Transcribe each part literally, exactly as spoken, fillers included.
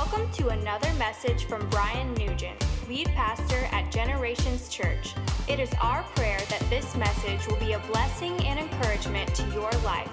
Welcome to another message from Brian Nugent, lead pastor at Generations Church. It is our prayer that this message will be a blessing and encouragement to your life.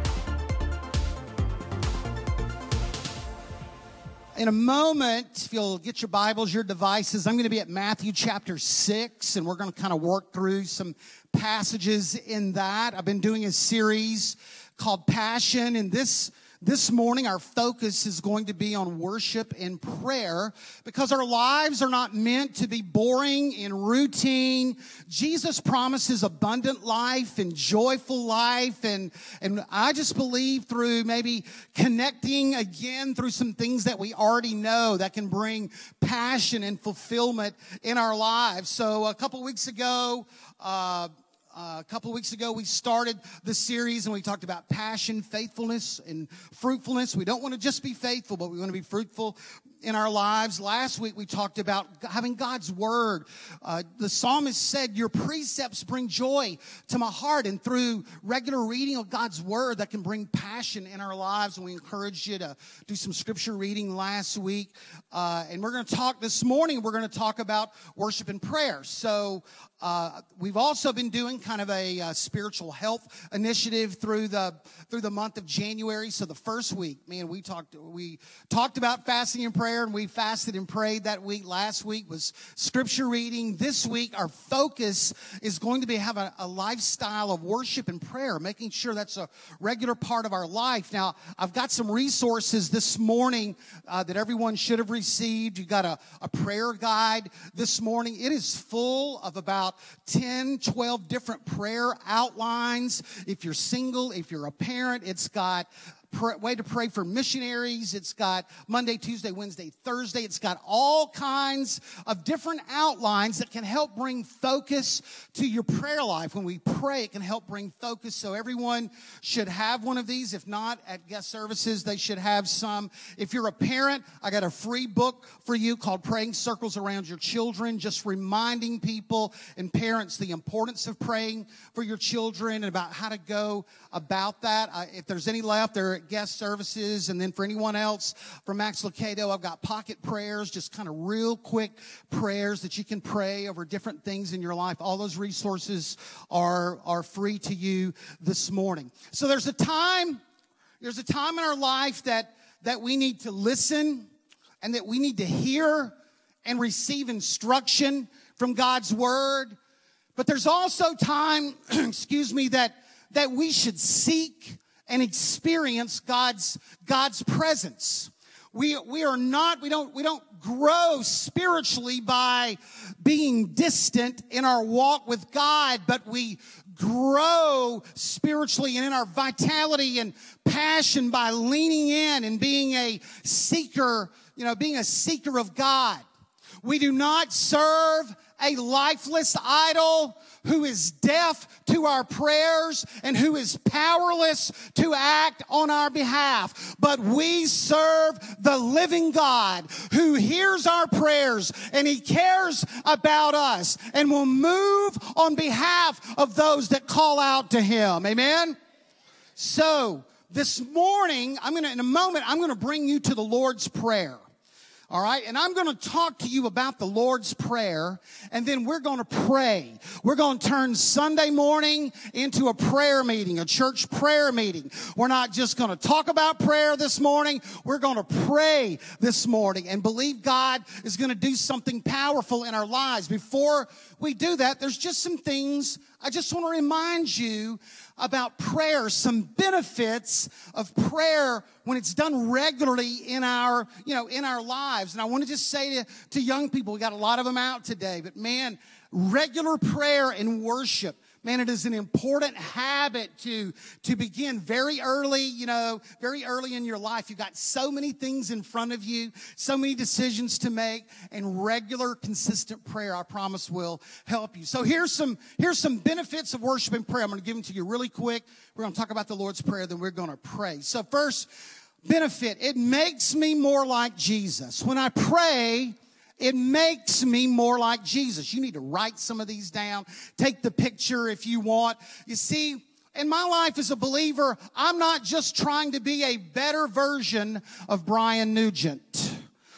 In a moment, if you'll get your Bibles, your devices, I'm going to be at Matthew chapter six, and we're going to kind of work through some passages in that. I've been doing a series called Passion, and this This morning, our focus is going to be on worship and prayer because our lives are not meant to be boring and routine. Jesus promises abundant life and joyful life. And, and I just believe through maybe connecting again through some things that we already know that can bring passion and fulfillment in our lives. So a couple weeks ago, uh, Uh, a couple of weeks ago, we started the series and we talked about passion, faithfulness, and fruitfulness. We don't want to just be faithful, but we want to be fruitful in our lives. Last week, we talked about having God's word. Uh, the psalmist said, your precepts bring joy to my heart. And through regular reading of God's word, that can bring passion in our lives. And we encourage you to do some scripture reading last week. Uh, and we're going to talk this morning, we're going to talk about worship and prayer. So uh, we've also been doing kind of a uh, spiritual health initiative through the through the month of January. So the first week, man, we talked we talked about fasting and prayer. And we fasted and prayed that week. Last week was scripture reading. This week, our focus is going to be have a, a lifestyle of worship and prayer, making sure that's a regular part of our life. Now, I've got some resources this morning uh, that everyone should have received. You got a, a prayer guide this morning. It is full of about ten, twelve different prayer outlines. If you're single, if you're a parent, it's got Pray, way to pray for missionaries. It's got Monday, Tuesday, Wednesday, Thursday. It's got all kinds of different outlines that can help bring focus to your prayer life. When we pray, it can help bring focus. So everyone should have one of these. If not, at guest services, they should have some. If you're a parent, I got a free book for you called Praying Circles Around Your Children, just reminding people and parents the importance of praying for your children and about how to go about that. Uh, if there's any left, there are guest services. And then for anyone else from Max Lucado, I've got pocket prayers, just kind of real quick prayers that you can pray over different things in your life. All those resources are, are free to you this morning. So there's a time, there's a time in our life that, that we need to listen and that we need to hear and receive instruction from God's word. But there's also time, excuse me, that, that we should seek and experience God's God's presence. We we are not we don't we don't grow spiritually by being distant in our walk with God, but we grow spiritually and in our vitality and passion by leaning in and being a seeker, you know, being a seeker of God. We do not serve a lifeless idol who is deaf to our prayers and who is powerless to act on our behalf. But we serve the living God who hears our prayers and he cares about us and will move on behalf of those that call out to him. Amen? So this morning, I'm going to, in a moment, I'm going to bring you to the Lord's Prayer. All right, and I'm going to talk to you about the Lord's Prayer, and then we're going to pray. We're going to turn Sunday morning into a prayer meeting, a church prayer meeting. We're not just going to talk about prayer this morning. We're going to pray this morning and believe God is going to do something powerful in our lives. Before we do that, there's just some things I just want to remind you about prayer, some benefits of prayer when it's done regularly in our, you know, in our lives. And I want to just say to, to young people, we got a lot of them out today, but man, regular prayer and worship, man, it is an important habit to, to begin very early, you know, very early in your life. You've got so many things in front of you, so many decisions to make, and regular, consistent prayer, I promise, will help you. So here's some, here's some benefits of worship and prayer. I'm going to give them to you really quick. We're going to talk about the Lord's Prayer, then we're going to pray. So first benefit, it makes me more like Jesus. When I pray, It makes me more like Jesus. You need to write some of these down. Take the picture if you want. You see, in my life as a believer, I'm not just trying to be a better version of Brian Nugent.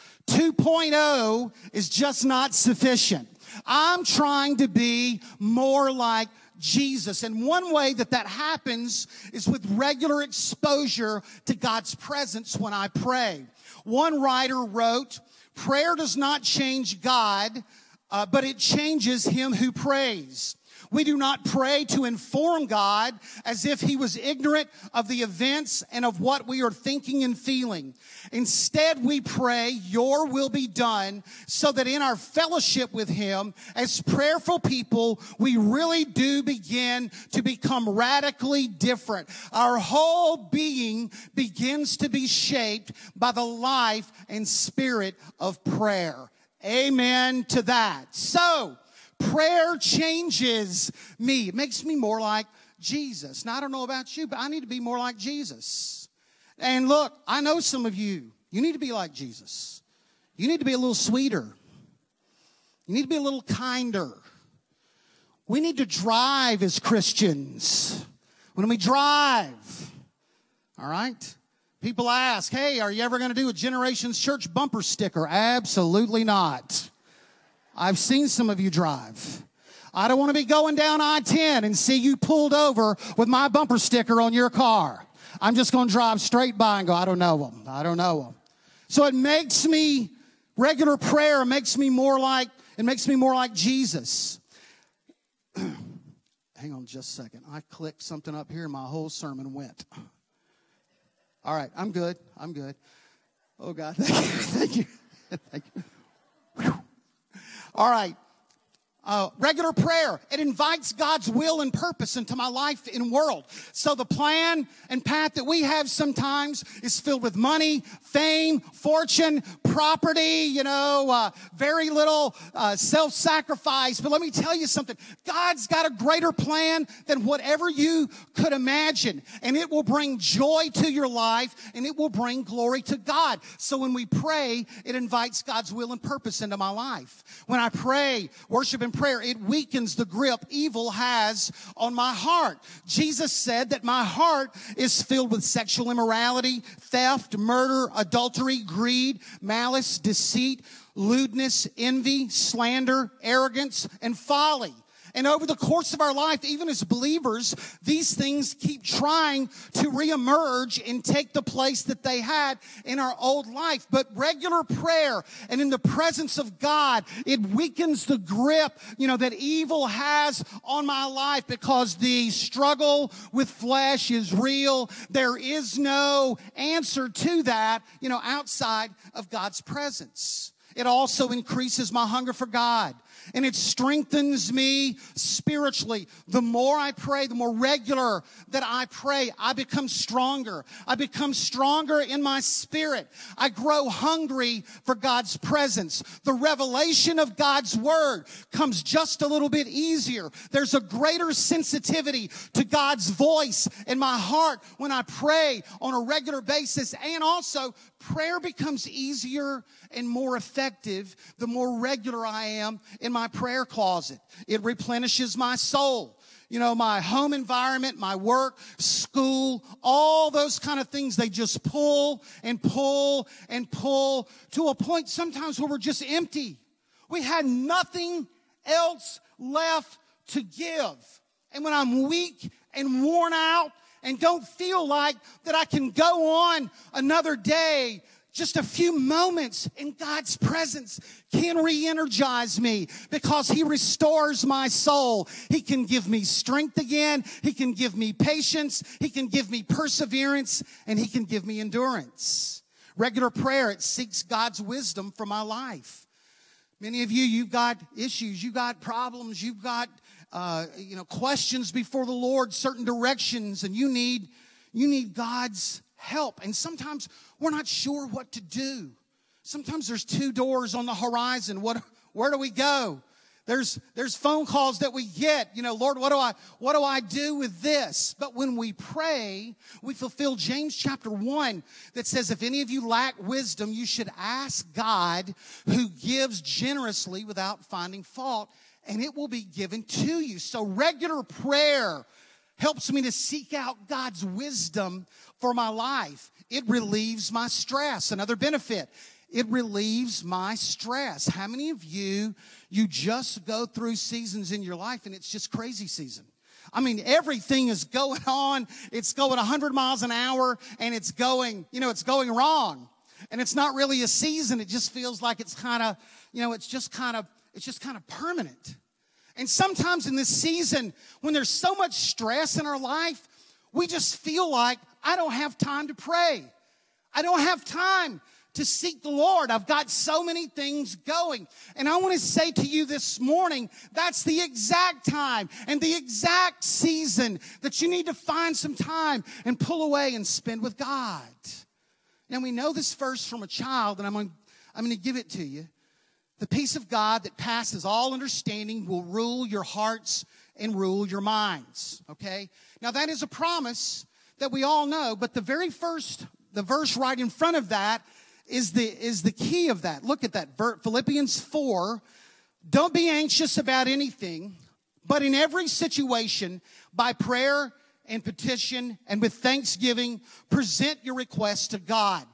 two point oh is just not sufficient. I'm trying to be more like Jesus. And one way that that happens is with regular exposure to God's presence when I pray. One writer wrote, prayer does not change God, uh, but it changes him who prays. We do not pray to inform God as if he was ignorant of the events and of what we are thinking and feeling. Instead, we pray, your will be done, so that in our fellowship with him, as prayerful people, we really do begin to become radically different. Our whole being begins to be shaped by the life and spirit of prayer. Amen to that. So, prayer changes me. It makes me more like Jesus. Now, I don't know about you, but I need to be more like Jesus. And look, I know some of you, you need to be like Jesus. You need to be a little sweeter. You need to be a little kinder. We need to drive as Christians. When we drive, all right? People ask, hey, are you ever going to do a Generations Church bumper sticker? Absolutely not. I've seen some of you drive. I don't want to be going down I ten and see you pulled over with my bumper sticker on your car. I'm just going to drive straight by and go, I don't know them. I don't know them. So it makes me, regular prayer makes me more like, it makes me more like Jesus. Hang on just a second. I clicked something up here and my whole sermon went. All right, I'm good. I'm good. Oh, God, thank you. Thank you. Thank you. Whew. All right. Uh, regular prayer. It invites God's will and purpose into my life and world. So the plan and path that we have sometimes is filled with money, fame, fortune, property, you know, uh, very little uh, self-sacrifice. But let me tell you something. God's got a greater plan than whatever you could imagine. And it will bring joy to your life and it will bring glory to God. So when we pray, it invites God's will and purpose into my life. When I pray, worship and prayer, it weakens the grip evil has on my heart. Jesus said that my heart is filled with sexual immorality, theft, murder, adultery, greed, malice, deceit, lewdness, envy, slander, arrogance, and folly. And over the course of our life, even as believers, these things keep trying to reemerge and take the place that they had in our old life. But regular prayer and in the presence of God, it weakens the grip, you know, that evil has on my life, because the struggle with flesh is real. There is no answer to that, you know, outside of God's presence. It also increases my hunger for God. And it strengthens me spiritually. The more I pray, the more regular that I pray, I become stronger. I become stronger in my spirit. I grow hungry for God's presence. The revelation of God's word comes just a little bit easier. There's a greater sensitivity to God's voice in my heart when I pray on a regular basis. And also, prayer becomes easier and more effective the more regular I am in my prayer closet. It replenishes my soul. You know, my home environment, my work, school, all those kind of things, they just pull and pull and pull to a point sometimes where we're just empty. We had nothing else left to give. And when I'm weak and worn out and don't feel like that I can go on another day, just a few moments in God's presence can re-energize me, because He restores my soul. He can give me strength again. He can give me patience. He can give me perseverance, and He can give me endurance. Regular prayer, it seeks God's wisdom for my life. Many of you, you've got issues, you've got problems, you've got uh, you know, questions before the Lord, certain directions, and you need you need God's help. And sometimes we're not sure what to do. Sometimes there's two doors on the horizon. What, where do we go? There's, there's phone calls that we get. You know, Lord, what do I, what do I do with this? But when we pray, we fulfill James chapter one that says, if any of you lack wisdom, you should ask God, who gives generously without finding fault, and it will be given to you. So regular prayer helps me to seek out God's wisdom for my life. It relieves my stress. Another benefit, it relieves my stress. How many of you, you just go through seasons in your life and it's just crazy season? I mean, everything is going on. It's going one hundred miles an hour and it's going, you know, it's going wrong. And it's not really a season. It just feels like it's kind of, you know, it's just kind of, it's just kind of permanent. And sometimes in this season, when there's so much stress in our life, we just feel like, I don't have time to pray. I don't have time to seek the Lord. I've got so many things going. And I want to say to you this morning, that's the exact time and the exact season that you need to find some time and pull away and spend with God. Now, we know this verse from a child, and I'm going, I'm going to give it to you. The peace of God that passes all understanding will rule your hearts and rule your minds, okay? Now, that is a promise that we all know, but the very first, the verse right in front of that is the, is the key of that. Look at that, Philippians four. Don't be anxious about anything, but in every situation, by prayer and petition and with thanksgiving, present your requests to God.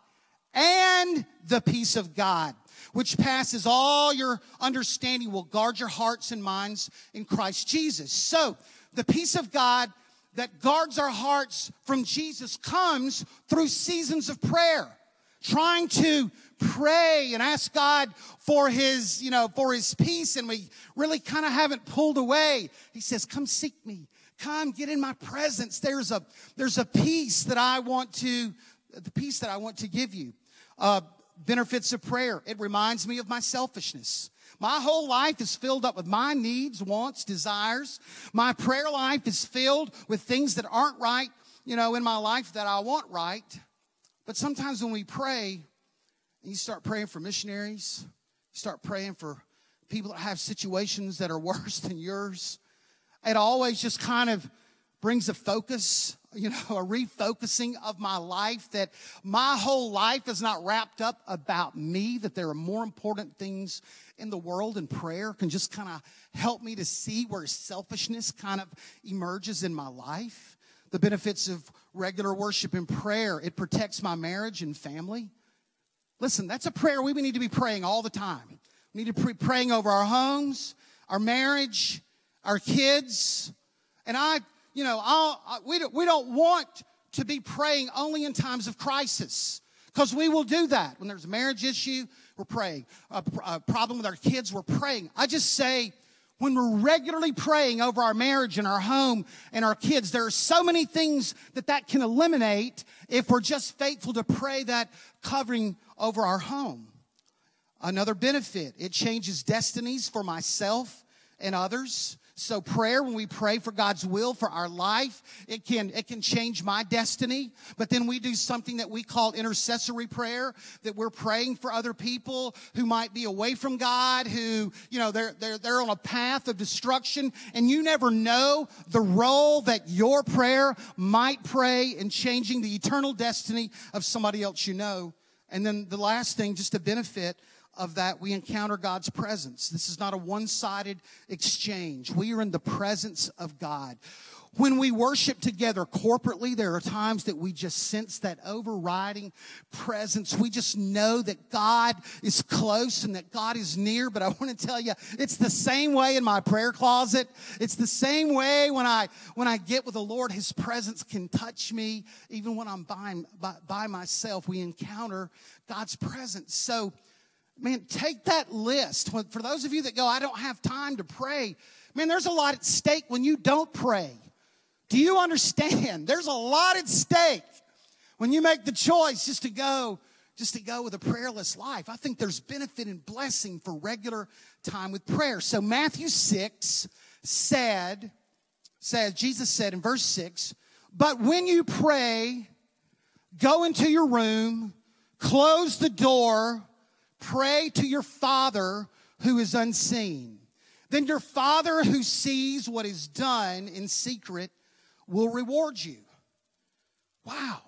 And the peace of God, which passes all your understanding, will guard your hearts and minds in Christ Jesus. So, the peace of God that guards our hearts from Jesus comes through seasons of prayer. Trying to pray and ask God for his, you know, for his peace, and we really kind of haven't pulled away. He says, come seek me. Come get in my presence. There's a, there's a peace that I want to, the peace that I want to give you. Uh, benefits of prayer. It reminds me of my selfishness. My whole life is filled up with my needs, wants, desires. My prayer life is filled with things that aren't right, you know, in my life that I want right. But sometimes when we pray, you start praying for missionaries, you start praying for people that have situations that are worse than yours, it always just kind of brings a focus, you know, a refocusing of my life, that my whole life is not wrapped up about me, that there are more important things in the world, and prayer can just kind of help me to see where selfishness kind of emerges in my life. The benefits of regular worship and prayer, it protects my marriage and family. Listen, that's a prayer we need to be praying all the time. We need to be praying over our homes, our marriage, our kids. And I, you know, I'll, I, we, don't, we don't want to be praying only in times of crisis, because we will do that. When there's a marriage issue, we're praying. A, a problem with our kids, we're praying. I just say, when we're regularly praying over our marriage and our home and our kids, there are so many things that that can eliminate if we're just faithful to pray that covering over our home. Another benefit, it changes destinies for myself and others. So prayer, when we pray for God's will for our life, it can, it can change my destiny. But then we do something that we call intercessory prayer, that we're praying for other people who might be away from God, who, you know, they're, they're, they're on a path of destruction. And you never know the role that your prayer might play in changing the eternal destiny of somebody else you know. And then the last thing, just a benefit of that, we encounter God's presence. This is not a one-sided exchange. We are in the presence of God. When we worship together corporately, there are times that we just sense that overriding presence. We just know that God is close and that God is near. But I want to tell you, it's the same way in my prayer closet. It's the same way when I when I get with the Lord. His presence can touch me. Even when I'm by, by, by myself, we encounter God's presence. So, man, take that list. For those of you that go, I don't have time to pray. Man, there's a lot at stake when you don't pray. Do you understand? There's a lot at stake when you make the choice just to go, just to go with a prayerless life. I think there's benefit and blessing for regular time with prayer. So Matthew six said, said, Jesus said in verse six, but when you pray, go into your room, close the door, pray to your Father who is unseen. Then your Father who sees what is done in secret will reward you. Wow.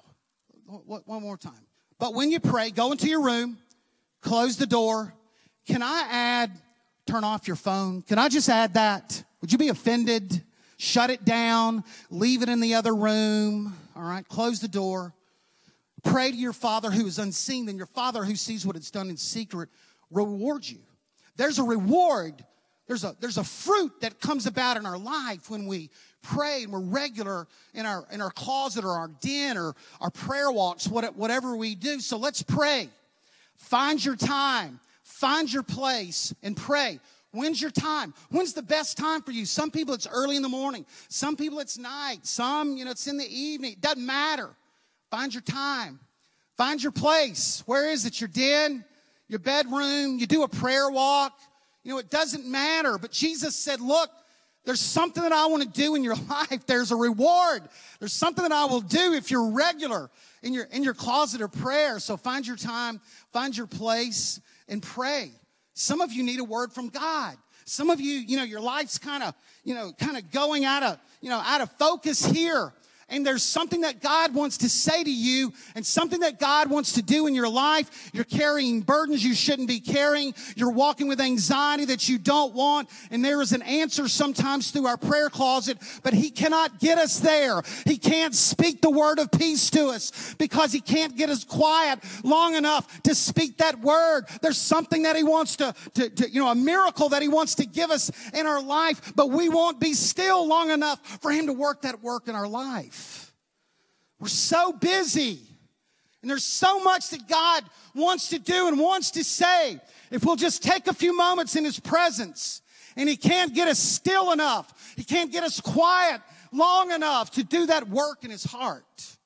One more time. But when you pray, go into your room, close the door. Can I add, turn off your phone? Can I just add that? Would you be offended? Shut it down. Leave it in the other room. All right. Close the door. Pray to your Father who is unseen, then your Father who sees what is done in secret will reward you. There's a reward. There's a, there's a fruit that comes about in our life when we pray and we're regular in our, in our closet or our den or our prayer walks, whatever we do. So let's pray. Find your time. Find your place and pray. When's your time? When's the best time for you? Some people it's early in the morning. Some people it's night. Some, you know, it's in the evening. It doesn't matter. Find your time. Find your place. Where is it? Your den, your bedroom. You do a prayer walk. You know, it doesn't matter. But Jesus said, look, there's something that I want to do in your life. There's a reward. There's something that I will do if you're regular in your, in your closet of prayer. So find your time, find your place, and pray. Some of you need a word from God. Some of you, you know, your life's kind of, you know, kind of going out of, you know, out of focus here. And there's something that God wants to say to you and something that God wants to do in your life. You're carrying burdens you shouldn't be carrying. You're walking with anxiety that you don't want. And there is an answer sometimes through our prayer closet, but he cannot get us there. He can't speak the word of peace to us because he can't get us quiet long enough to speak that word. There's something that he wants to, to, to you know, a miracle that he wants to give us in our life, but we won't be still long enough for him to work that work in our life. We're so busy, and there's so much that God wants to do and wants to say. If we'll just take a few moments in his presence, and he can't get us still enough, he can't get us quiet long enough to do that work in his heart.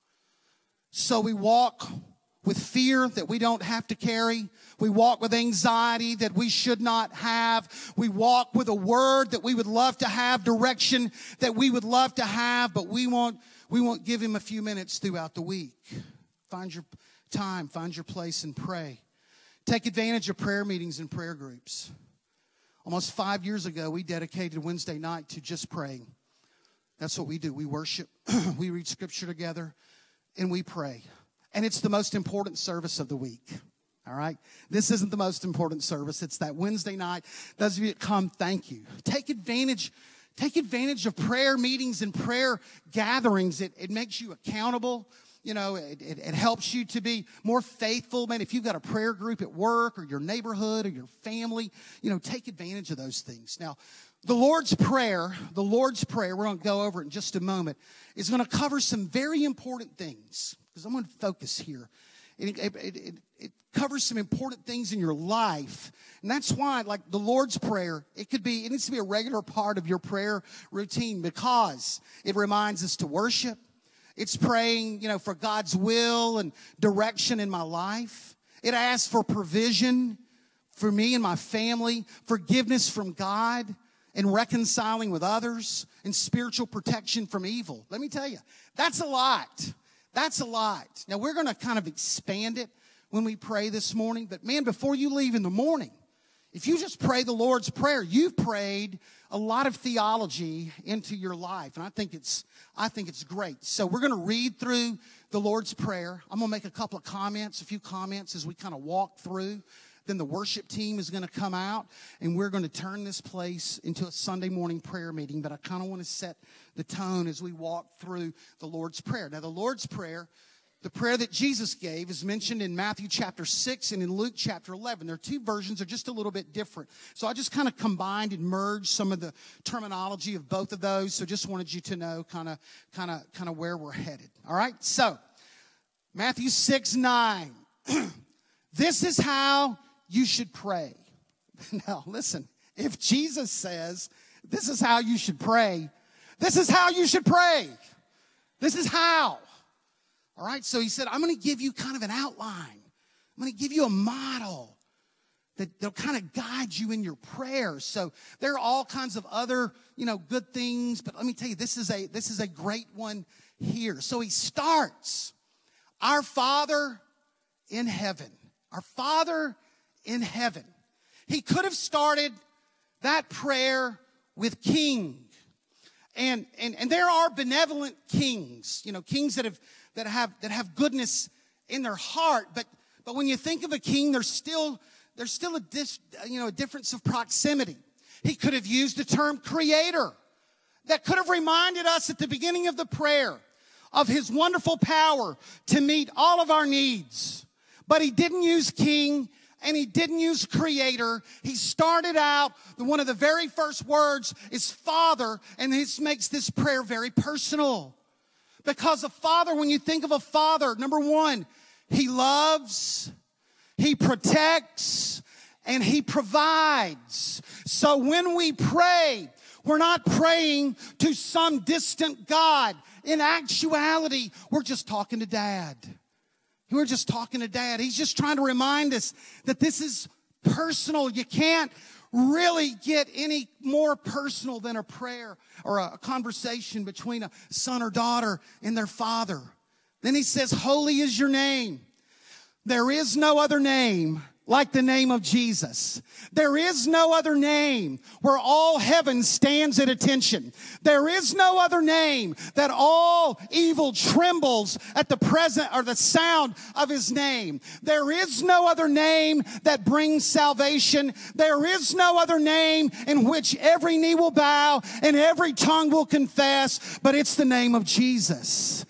So we walk with fear that we don't have to carry. We walk with anxiety that we should not have. We walk with a word that we would love to have, direction that we would love to have, but we won't We won't give him a few minutes throughout the week. Find your time, find your place, and pray. Take advantage of prayer meetings and prayer groups. Almost five years ago, we dedicated Wednesday night to just praying. That's what we do. We worship, we read scripture together, and we pray. And it's the most important service of the week. All right? This isn't the most important service. It's that Wednesday night. Those of you that come, thank you. Take advantage Take advantage of prayer meetings and prayer gatherings. It, it makes you accountable. You know, it, it, it helps you to be more faithful. Man, if you've got a prayer group at work or your neighborhood or your family, you know, take advantage of those things. Now, the Lord's Prayer, the Lord's Prayer, we're going to go over it in just a moment, is going to cover some very important things because I'm going to focus here. It, it, it, it covers some important things in your life. And that's why, like the Lord's Prayer, it could be, it needs to be a regular part of your prayer routine because it reminds us to worship. It's praying, you know, for God's will and direction in my life. It asks for provision for me and my family, forgiveness from God, and reconciling with others, and spiritual protection from evil. Let me tell you, that's a lot. That's a lot. Now, we're going to kind of expand it when we pray this morning. But, man, before you leave in the morning, if you just pray the Lord's Prayer, you've prayed a lot of theology into your life. And I think it's I think it's great. So we're going to read through the Lord's Prayer. I'm going to make a couple of comments, a few comments as we kind of walk through. Then the worship team is going to come out, and we're going to turn this place into a Sunday morning prayer meeting. But I kind of want to set the tone as we walk through the Lord's Prayer. Now, the Lord's Prayer, the prayer that Jesus gave, is mentioned in Matthew chapter six and in Luke chapter eleven. There are two versions. They're just a little bit different. So I just kind of combined and merged some of the terminology of both of those. So just wanted you to know kind of, kind of, kind of where we're headed. All right? So, Matthew six nine. This is how you should pray. Now, listen, if Jesus says this is how you should pray, this is how you should pray. This is how. All right, so he said, I'm going to give you kind of an outline. I'm going to give you a model that that'll kind of guide you in your prayers. So there are all kinds of other, you know, good things, but let me tell you, this is a this is a great one here. So he starts, our Father in heaven. Our Father in heaven. He could have started that prayer with king. And, and, and there are benevolent kings, you know, kings that have, that have, that have goodness in their heart. But, but when you think of a king, there's still, there's still a, dis, you know, a difference of proximity. He could have used the term creator. That could have reminded us at the beginning of the prayer of his wonderful power to meet all of our needs. But he didn't use king and he didn't use creator. He started out, one of the very first words is Father, and this makes this prayer very personal. Because a father, when you think of a father, number one, he loves, he protects, and he provides. So when we pray, we're not praying to some distant God. In actuality, we're just talking to Dad. We're just talking to Dad. He's just trying to remind us that this is personal. You can't really get any more personal than a prayer or a conversation between a son or daughter and their father. Then he says, holy is your name. There is no other name like the name of Jesus. There is no other name where all heaven stands at attention. There is no other name that all evil trembles at the present or the sound of his name. There is no other name that brings salvation. There is no other name in which every knee will bow and every tongue will confess, but it's the name of Jesus.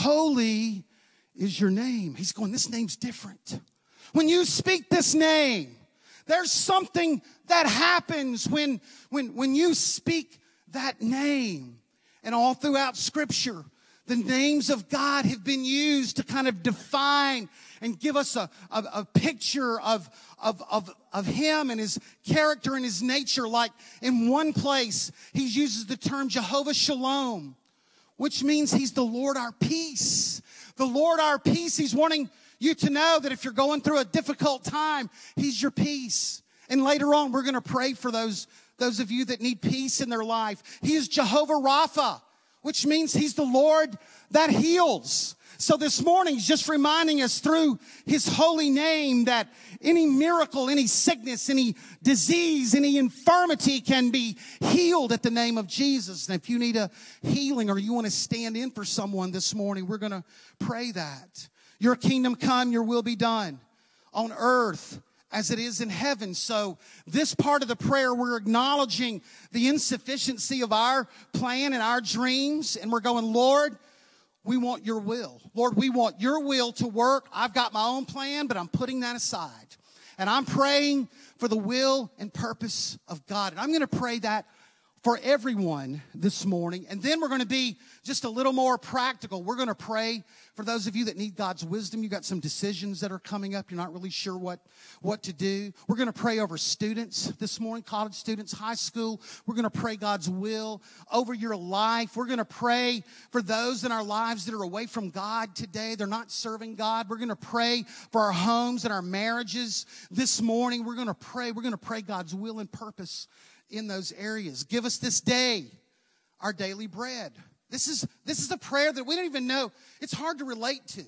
Holy is your name. He's going, this name's different. When you speak this name, there's something that happens when, when, when you speak that name. And all throughout Scripture, the names of God have been used to kind of define and give us a, a, a picture of, of, of, of Him and His character and His nature. Like in one place, He uses the term Jehovah Shalom, which means He's the Lord our peace. The Lord our peace, He's wanting you to know that if you're going through a difficult time, He's your peace. And later on, we're going to pray for those, those of you that need peace in their life. He is Jehovah Rapha, which means He's the Lord that heals. So this morning, He's just reminding us through His holy name that any miracle, any sickness, any disease, any infirmity can be healed at the name of Jesus. And if you need a healing or you want to stand in for someone this morning, we're going to pray that. Your kingdom come, your will be done on earth as it is in heaven. So this part of the prayer, we're acknowledging the insufficiency of our plan and our dreams. And we're going, Lord, we want your will. Lord, we want your will to work. I've got my own plan, but I'm putting that aside. And I'm praying for the will and purpose of God. And I'm going to pray that for everyone this morning. And then we're going to be just a little more practical. We're going to pray for those of you that need God's wisdom. You've got some decisions that are coming up. You're not really sure what, what to do. We're going to pray over students this morning, college students, high school. We're going to pray God's will over your life. We're going to pray for those in our lives that are away from God today. They're not serving God. We're going to pray for our homes and our marriages this morning. We're going to pray. We're going to pray God's will and purpose in those areas. Give us this day our daily bread. This is, this is a prayer that we don't even know. It's hard to relate to.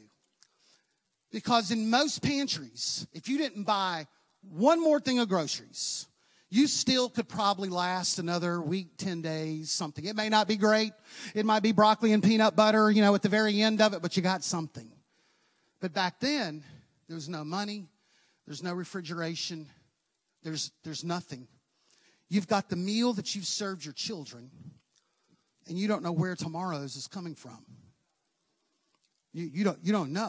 Because in most pantries, if you didn't buy one more thing of groceries, you still could probably last another week, ten days, something. It may not be great. It might be broccoli and peanut butter, you know, at the very end of it, but you got something. But back then, there was no money. There's no refrigeration. There's, there's nothing. You've got the meal that you've served your children, and you don't know where tomorrow's is coming from. You, you don't, you don't know.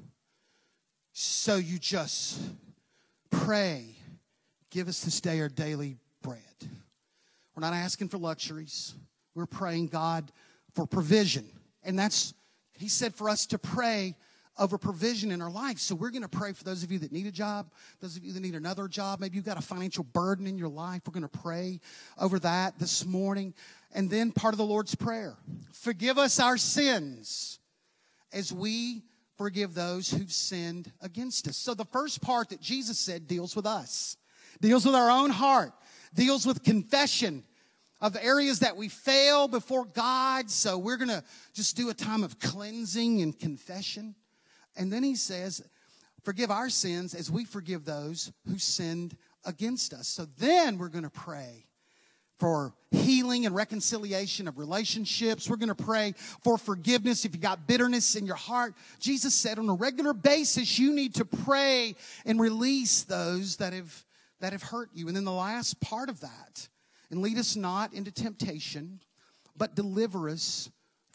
So you just pray, give us this day our daily bread. We're not asking for luxuries. We're praying, God, for provision. And that's, He said for us to pray over provision in our life. So we're going to pray for those of you that need a job, those of you that need another job. Maybe you've got a financial burden in your life. We're going to pray over that this morning. And then part of the Lord's Prayer. Forgive us our sins as we forgive those who've sinned against us. So the first part that Jesus said deals with us, deals with our own heart, deals with confession of areas that we fail before God. So we're going to just do a time of cleansing and confession. And then He says, forgive our sins as we forgive those who sinned against us. So then we're going to pray for healing and reconciliation of relationships. We're going to pray for forgiveness if you got bitterness in your heart. Jesus said on a regular basis, you need to pray and release those that have, that have hurt you. And then the last part of that, and lead us not into temptation, but deliver us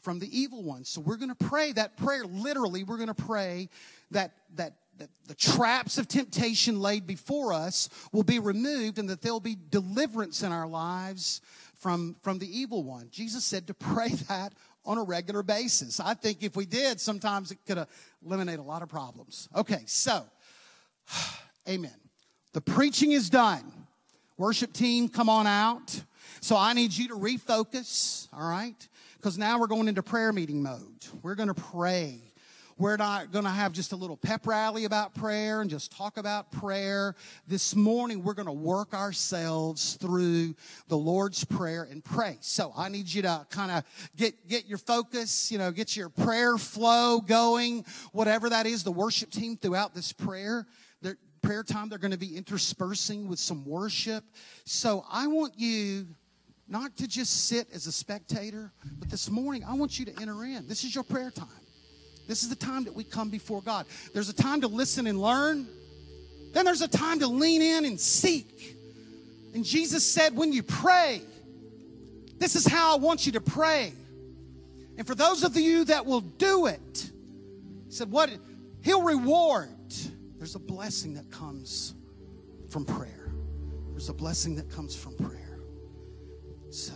from the evil one. So we're going to pray that prayer. Literally, we're going to pray that that that the traps of temptation laid before us will be removed and that there'll be deliverance in our lives from, from the evil one. Jesus said to pray that on a regular basis. I think if we did, sometimes it could eliminate a lot of problems. Okay, so, amen. The preaching is done. Worship team, come on out. So I need you to refocus, all right? Because now we're going into prayer meeting mode. We're going to pray. We're not going to have just a little pep rally about prayer and just talk about prayer. This morning, we're going to work ourselves through the Lord's Prayer and pray. So I need you to kind of get, get your focus, you know, get your prayer flow going, whatever that is. The worship team throughout this prayer, their prayer time, they're going to be interspersing with some worship. So I want you not to just sit as a spectator, but this morning, I want you to enter in. This is your prayer time. This is the time that we come before God. There's a time to listen and learn. Then there's a time to lean in and seek. And Jesus said, when you pray, this is how I want you to pray. And for those of you that will do it, he said, what? He'll reward. There's a blessing that comes from prayer. There's a blessing that comes from prayer. So,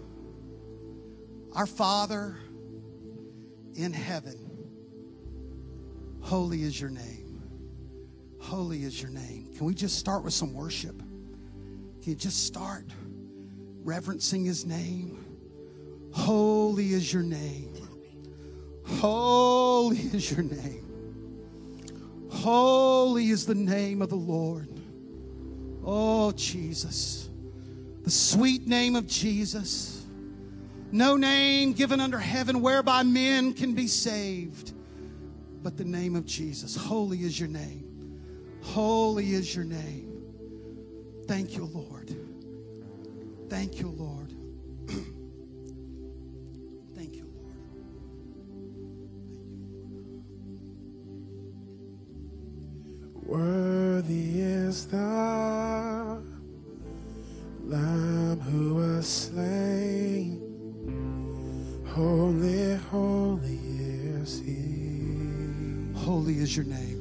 our Father in heaven, holy is your name. Holy is your name. Can we just start with some worship? Can you just start reverencing his name? Holy is your name. Holy is your name. Holy is the name of the Lord. Oh, Jesus. The sweet name of Jesus. No name given under heaven whereby men can be saved but the name of Jesus. Holy is your name. Holy is your name. Thank you, Lord. Thank you, Lord. Thank you, Lord. Worthy is the Lamb who was slain. Holy, holy is he. Holy is your name.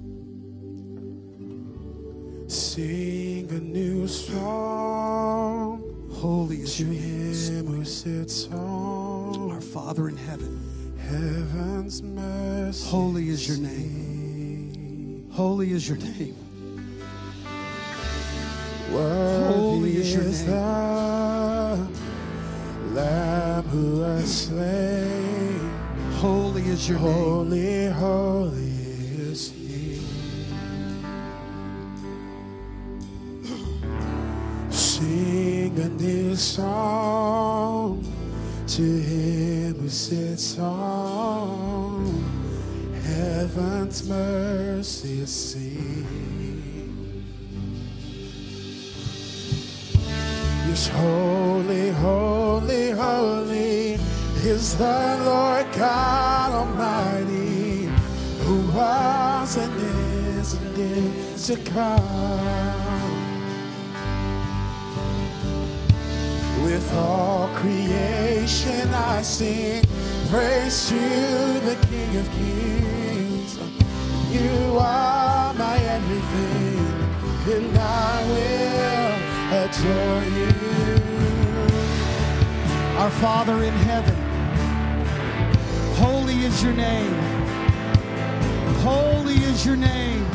Sing a new song. Holy is to your name. him who sits on our Father in heaven. Heaven's mercy. Holy is your name. Holy is your name. Worthy Holy is your is name. the Lamb who was slain. Holy is your name. Holy, holy is he. Sing a new song to him who sits on heaven's mercy seat. Yes, holy, holy, holy is the Lord God Almighty, who was and is and is to come. With all creation I sing praise to the King of Kings. You are my everything, and I will adore you. Our Father in heaven, holy is your name. Holy is your name.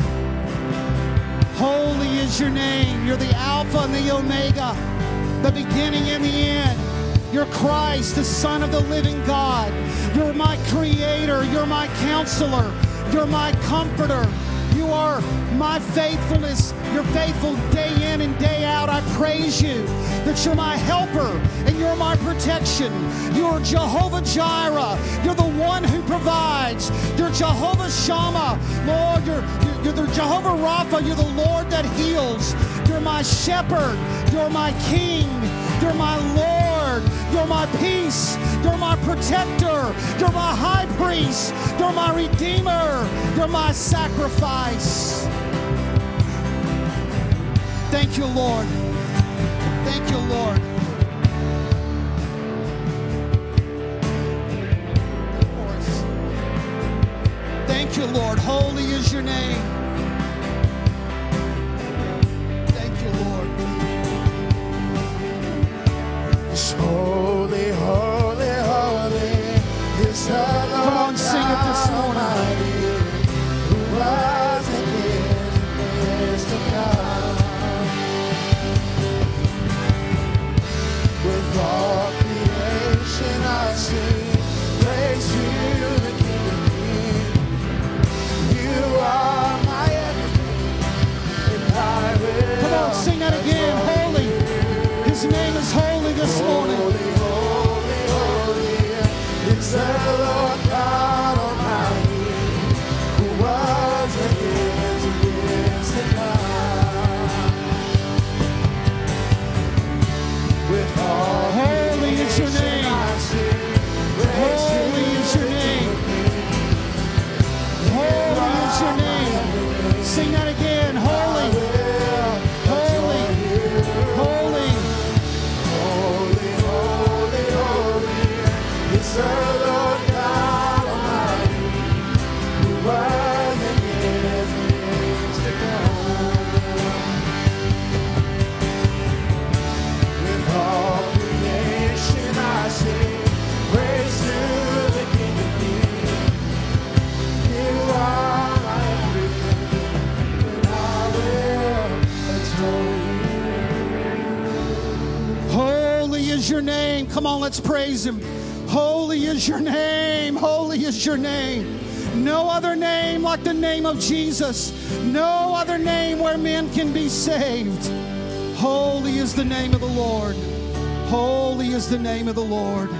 Holy is your name. You're the Alpha and the Omega, the beginning and the end. You're Christ, the Son of the living God. You're my creator. You're my counselor. You're my comforter. You are my faithfulness. You're faithful day in and day out. I praise you that you're my helper and you're my protection. You're Jehovah Jireh. You're the one who provides. You're Jehovah Shammah. Lord, you're, you're the Jehovah Rapha. You're the Lord that heals. You're my shepherd. You're my king. You're my Lord. You're my peace. You're my protector. You're my high priest. You're my redeemer. You're my sacrifice. Thank you, Lord. Thank you, Lord. Thank you, Lord. Holy is your name. Thank you, Lord. It's holy, holy, holy. It's the Lord. Come on, sing it this morning. Who was and is and is to come. With all creation I sing praise to the King of Kings. You are my everything, and I will. Come on, sing that again. Holy. His name is holy this morning. Holy, holy, holy. It's the Lord God Almighty, who was and is and is to come. With all Holy is your name. I sing praise Holy is your name. Holy is your name. Sing that again. Holy. Holy. Holy. holy, holy, holy. It's the Lord God Almighty, who was and is and is to come. With all creation I sing praise to the King of Kings. You are my everything, and I will adore you. Holy is your name. Come on, let's praise him. Holy is your name. Holy is your name. No other name like the name of Jesus. No other name where men can be saved. Holy is the name of the Lord. Holy is the name of the Lord.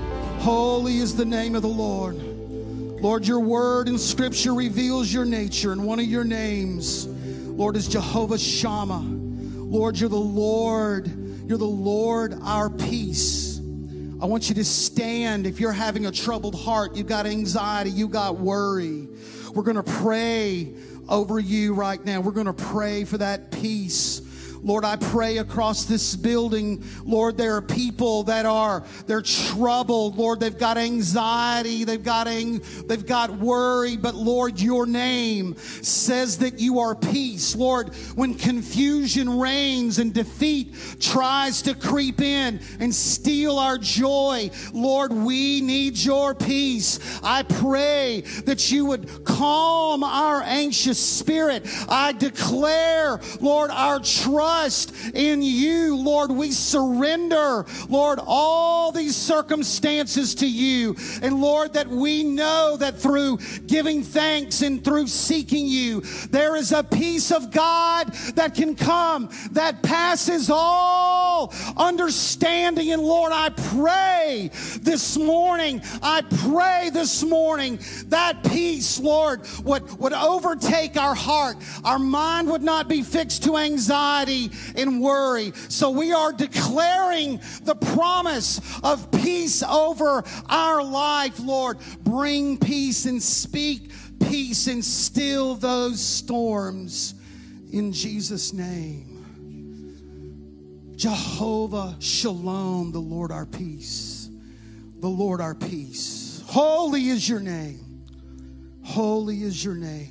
Holy is the name of the Lord. Lord, your word in Scripture reveals your nature, and one of your names, Lord, is Jehovah Shammah. Lord, you're the Lord. You're the Lord, our peace. I want you to stand. If you're having a troubled heart, you've got anxiety, you got worry, we're going to pray over you right now. We're going to pray for that peace. Lord, I pray across this building, Lord, there are people that are, they're troubled. Lord, they've got anxiety, they've got, ang- they've got worry, but Lord, your name says that you are peace. Lord, when confusion reigns and defeat tries to creep in and steal our joy, Lord, we need your peace. I pray that you would calm our anxious spirit. I declare, Lord, our trust in you. Lord, we surrender, Lord, all these circumstances to you. And Lord, that we know that through giving thanks and through seeking you, there is a peace of God that can come that passes all understanding. And Lord, I pray this morning, I pray this morning that peace, Lord, would, would overtake our heart. Our mind would not be fixed to anxiety and worry. So we are declaring the promise of peace over our life, Lord. Bring peace and speak peace and still those storms in Jesus' name. Jehovah Shalom, the Lord our peace. The Lord our peace. Holy is your name. Holy is your name.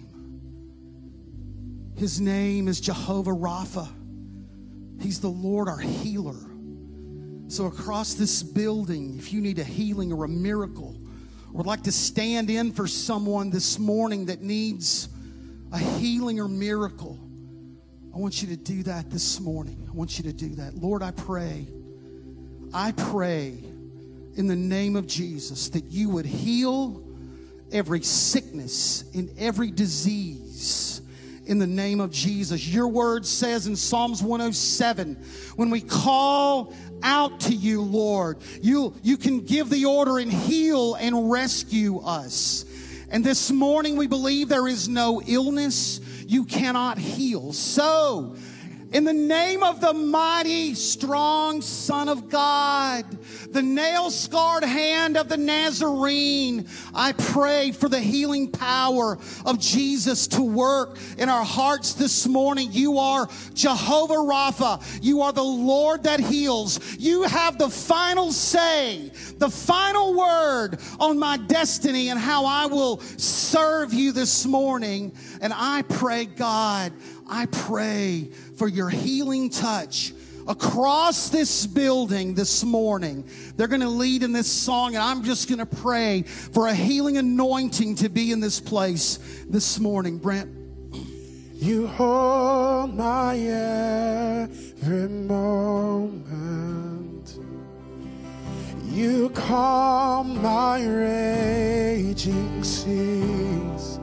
His name is Jehovah Rapha. He's the Lord our healer. So across this building, if you need a healing or a miracle, or would like to stand in for someone this morning that needs a healing or miracle, I want you to do that this morning. I want you to do that. Lord, I pray, I pray in the name of Jesus that you would heal every sickness and every disease in the name of Jesus. Your word says in Psalms one oh seven, when we call out to you, Lord, you, you can give the order and heal and rescue us. And this morning we believe there is no illness you cannot heal. So In the name of the mighty, strong Son of God, the nail-scarred hand of the Nazarene, I pray for the healing power of Jesus to work in our hearts this morning. You are Jehovah Rapha. You are the Lord that heals. You have the final say, the final word on my destiny and how I will serve you this morning. And I pray, God, I pray for your healing touch across this building this morning. They're going to lead in this song, and I'm just going to pray for a healing anointing to be in this place this morning. Brent. You hold my every moment. You calm my raging seas.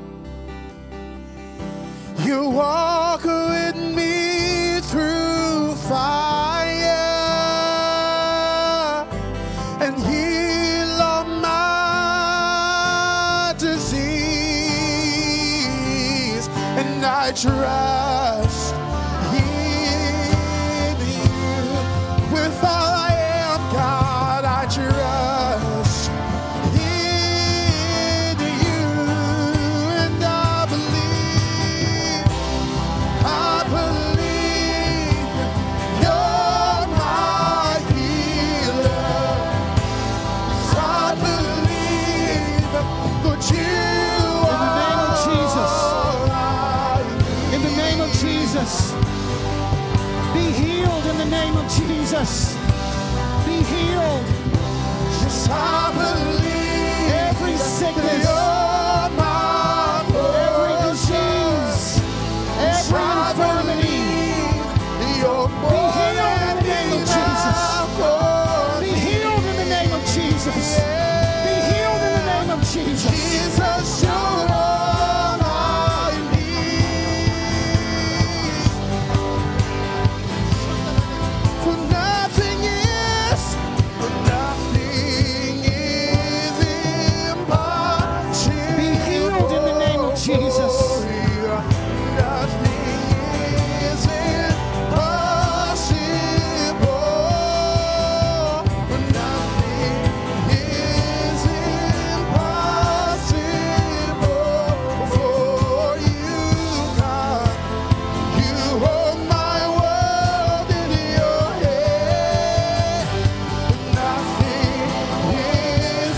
You walk with me through fire and heal all my disease. And I trust in you with all I am, God. I trust in you, and I believe, I believe you're my healer. I believe that you In the name of Jesus. Be healed in the name of Jesus. Be healed. Yes, I believe Every sickness, you're my every disease, every infirmity. You're Be healed in the name of Jesus. Be healed in the name of Jesus. Be healed in the name of Jesus. Jesus, you're all I need. For nothing is, for nothing is impossible. Be healed in the name of Jesus. Nothing is impossible. For nothing is impossible for you, God. You hold my world in your hand. Nothing is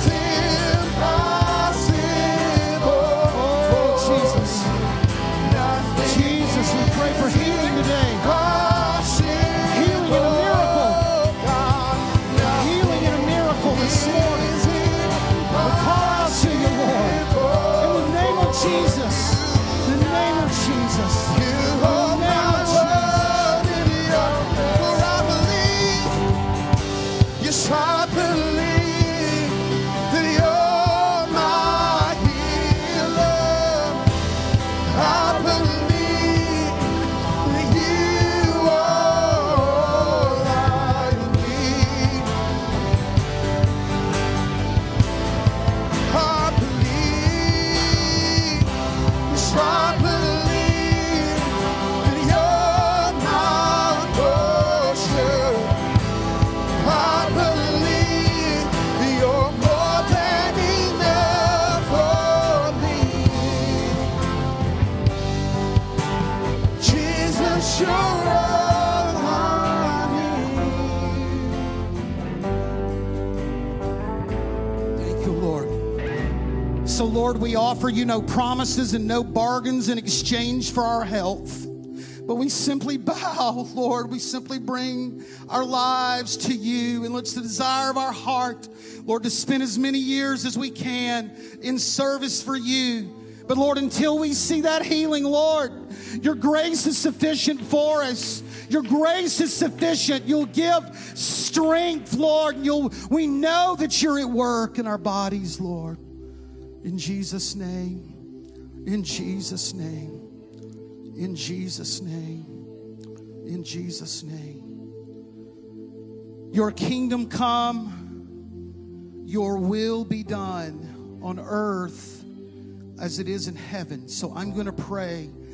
impossible Oh, for Jesus. nothing. Jesus, we pray for healing today. Possible, Healing and a miracle. God. Healing and a miracle this morning. We call out to you, Lord. In the name of Jesus. In the name of Jesus. You hold my world in your hand. For I believe, yes, I believe that you're my healer. I believe that you are all I need. I believe, yes, I believe that you're my portion. I believe that you're more than enough for me. Jesus, you're all I need. Thank you, Lord. So, Lord, we offer you no promises and no bargains in exchange for our health. But we simply bow, Lord. We simply bring our lives to you. And it's the desire of our heart, Lord, to spend as many years as we can in service for you. But, Lord, until we see that healing, Lord, your grace is sufficient for us. Your grace is sufficient. You'll give strength, Lord. And you'll, we know that you're at work in our bodies, Lord. In Jesus' name. In Jesus' name. In Jesus' name. In Jesus' name. Your kingdom come, your will be done on earth as it is in heaven. So I'm going to pray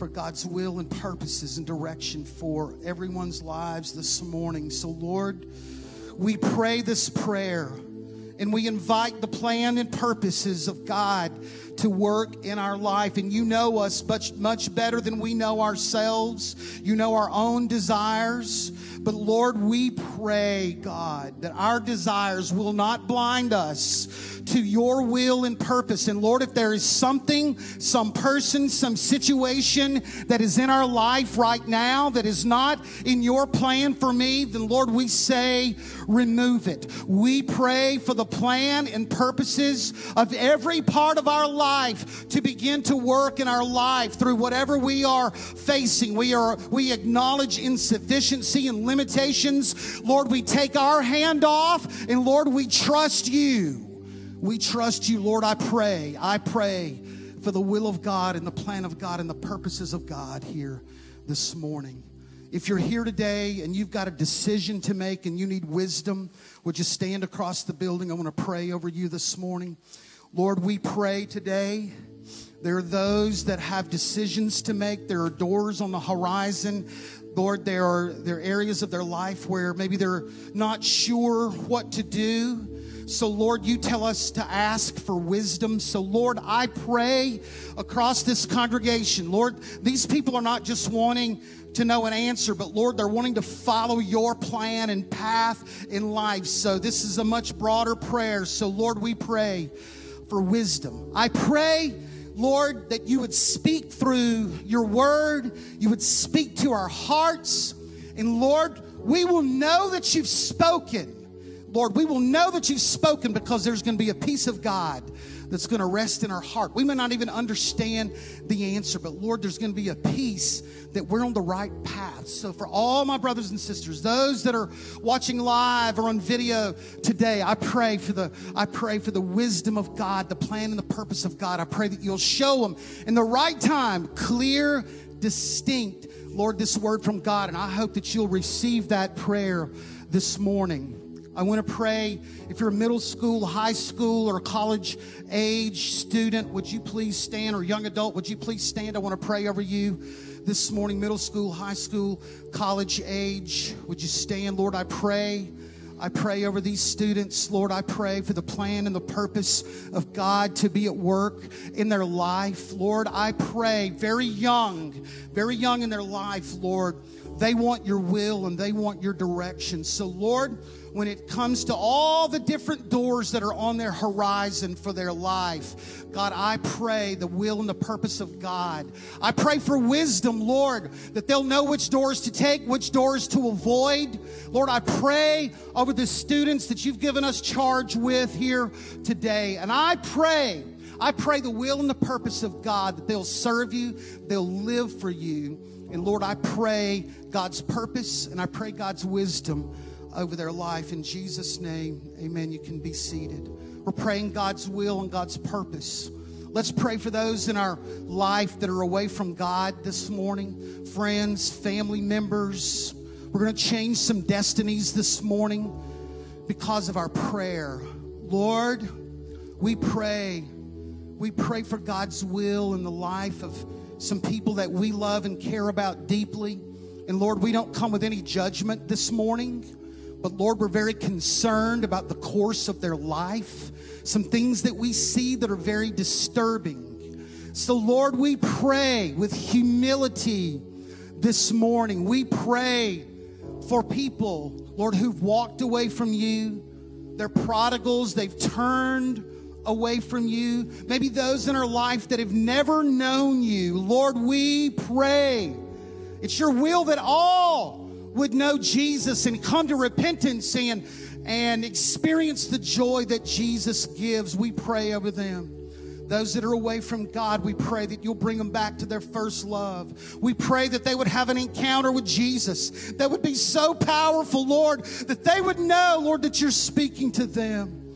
for God's will and purposes and direction for everyone's lives this morning. So, Lord, we pray this prayer and we invite the plan and purposes of God to work in our life. And you know us much, much better than we know ourselves. You know our own desires. But Lord, we pray, God, that our desires will not blind us to your will and purpose. And Lord, if there is something, some person, some situation that is in our life right now that is not in your plan for me, then Lord, we say, remove it. We pray for the plan and purposes of every part of our life to begin to work in our life through whatever we are facing. We are, we acknowledge insufficiency and limitations. Lord, we take our hand off, and Lord, we trust you. We trust you, Lord. I pray, I pray for the will of God and the plan of God and the purposes of God here this morning. If you're here today and you've got a decision to make and you need wisdom, would you stand across the building? I want to pray over you this morning. Lord, we pray today. There are those that have decisions to make. There are doors on the horizon. Lord, there are, there are areas of their life where maybe they're not sure what to do. So, Lord, you tell us to ask for wisdom. So, Lord, I pray across this congregation. Lord, these people are not just wanting to know an answer, but, Lord, they're wanting to follow your plan and path in life. So this is a much broader prayer. So, Lord, we pray for wisdom. I pray, Lord, that you would speak through your word. You would speak to our hearts. And, Lord, we will know that you've spoken. Lord, we will know that you've spoken because there's going to be a peace of God that's going to rest in our heart. We may not even understand the answer, but Lord, there's going to be a peace that we're on the right path. So for all my brothers and sisters, those that are watching live or on video today, I pray for the I pray for the wisdom of God, the plan and the purpose of God. I pray that you'll show them in the right time, clear, distinct, Lord, this word from God. And I hope that you'll receive that prayer this morning. I want to pray, if you're a middle school, high school, or college age student, would you please stand, or young adult, would you please stand? I want to pray over you this morning, middle school, high school, college age. Would you stand? Lord, I pray. I pray over these students. Lord, I pray for the plan and the purpose of God to be at work in their life. Lord, I pray, very young, very young in their life, Lord, they want your will and they want your direction. So, Lord, when it comes to all the different doors that are on their horizon for their life, God, I pray the will and the purpose of God. I pray for wisdom, Lord, that they'll know which doors to take, which doors to avoid. Lord, I pray over the students that you've given us charge with here today. And I pray, I pray the will and the purpose of God, that they'll serve you, they'll live for you. And Lord, I pray God's purpose and I pray God's wisdom over their life. In Jesus' name, amen. You can be seated. We're praying God's will and God's purpose. Let's pray for those in our life that are away from God this morning. Friends, family members. We're going to change some destinies this morning because of our prayer. Lord, we pray. We pray for God's will in the life of some people that we love and care about deeply. And Lord, we don't come with any judgment this morning. But Lord, we're very concerned about the course of their life. Some things that we see that are very disturbing. So Lord, we pray with humility this morning. We pray for people, Lord, who've walked away from you. They're prodigals. They've turned away from you. Maybe those in our life that have never known you. Lord, we pray. It's your will that all would know Jesus and come to repentance and, and experience the joy that Jesus gives. We pray over them. Those that are away from God, we pray that you'll bring them back to their first love. We pray that they would have an encounter with Jesus that would be so powerful, Lord, that they would know, Lord, that you're speaking to them.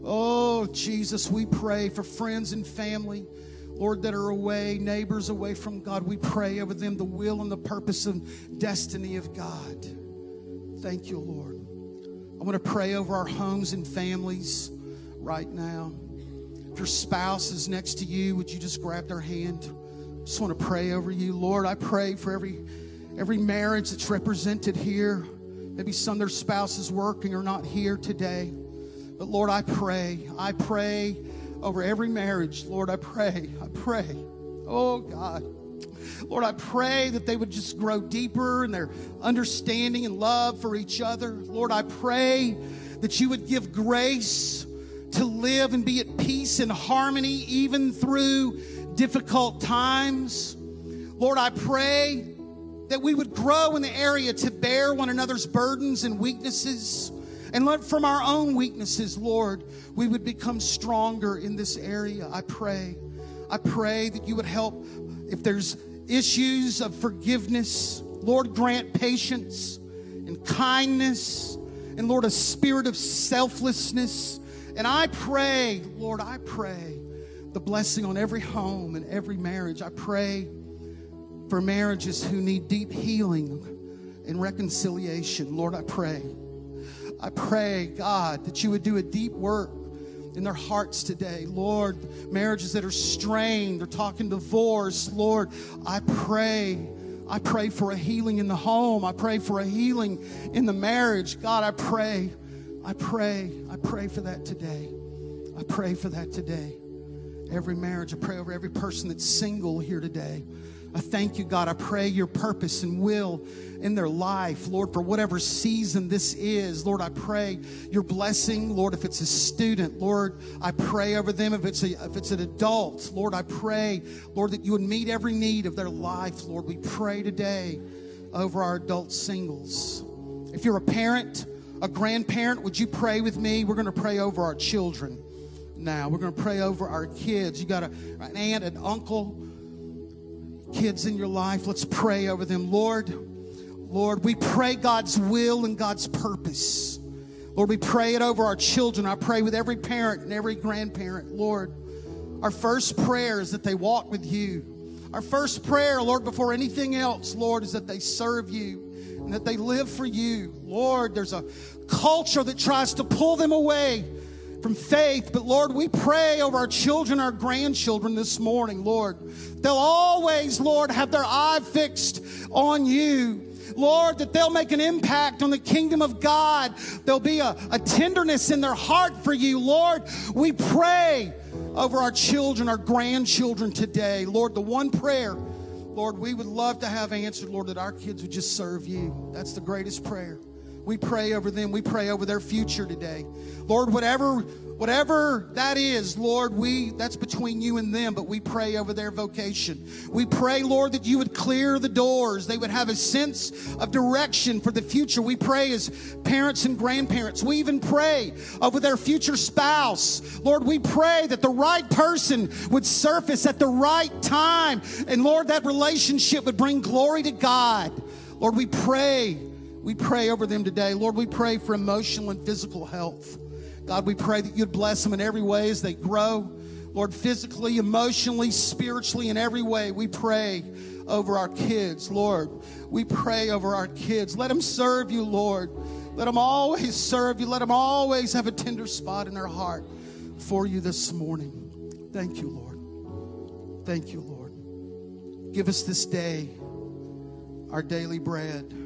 Oh, Jesus, we pray for friends and family, Lord, that are away, neighbors away from God. We pray over them the will and the purpose and destiny of God. Thank you, Lord. I want to pray over our homes and families right now. If your spouse is next to you, would you just grab their hand? Just want to pray over you. Lord, I pray for every every marriage that's represented here. Maybe some of their spouse is working or not here today. But Lord, I pray. I pray over every marriage. Lord, I pray. I pray. Oh, God. Lord, I pray that they would just grow deeper in their understanding and love for each other. Lord, I pray that you would give grace to live and be at peace and harmony even through difficult times. Lord, I pray that we would grow in the area to bear one another's burdens and weaknesses. And Lord, from our own weaknesses, Lord, we would become stronger in this area. I pray. I pray that you would help if there's issues of forgiveness. Lord, grant patience and kindness. And Lord, a spirit of selflessness. And I pray, Lord, I pray the blessing on every home and every marriage. I pray for marriages who need deep healing and reconciliation. Lord, I pray. I pray, God, that you would do a deep work in their hearts today. Lord, marriages that are strained, they're talking divorce. Lord, I pray. I pray for a healing in the home. I pray for a healing in the marriage. God, I pray. I pray. I pray for that today. I pray for that today. Every marriage, I pray over every person that's single here today. I thank you, God. I pray your purpose and will in their life, Lord, for whatever season this is. Lord, I pray your blessing. Lord, if it's a student, Lord, I pray over them. If it's a, if it's an adult, Lord, I pray, Lord, that you would meet every need of their life. Lord, we pray today over our adult singles. If you're a parent, a grandparent, would you pray with me? We're going to pray over our children now. We're going to pray over our kids. You got a, an aunt, an uncle, kids in your life. Let's pray over them. Lord, Lord, we pray God's will and God's purpose. Lord, we pray it over our children. I pray with every parent and every grandparent. Lord, our first prayer is that they walk with you. Our first prayer, Lord, before anything else, Lord, is that they serve you and that they live for you. Lord, there's a culture that tries to pull them away from faith. But Lord, we pray over our children, our grandchildren this morning, Lord. They'll always, Lord, have their eye fixed on you. Lord, that they'll make an impact on the kingdom of God. There'll be a, a tenderness in their heart for you. Lord, we pray over our children, our grandchildren today. Lord, the one prayer, Lord, we would love to have answered, Lord, that our kids would just serve you. That's the greatest prayer. We pray over them. We pray over their future today. Lord, whatever whatever that is, Lord, we that's between you and them, but we pray over their vocation. We pray, Lord, that you would clear the doors. They would have a sense of direction for the future. We pray as parents and grandparents. We even pray over their future spouse. Lord, we pray that the right person would surface at the right time. And Lord, that relationship would bring glory to God. Lord, we pray. We pray over them today. Lord, we pray for emotional and physical health. God, we pray that you'd bless them in every way as they grow. Lord, physically, emotionally, spiritually, in every way, we pray over our kids. Lord, we pray over our kids. Let them serve you, Lord. Let them always serve you. Let them always have a tender spot in their heart for you this morning. Thank you, Lord. Thank you, Lord. Give us this day our daily bread.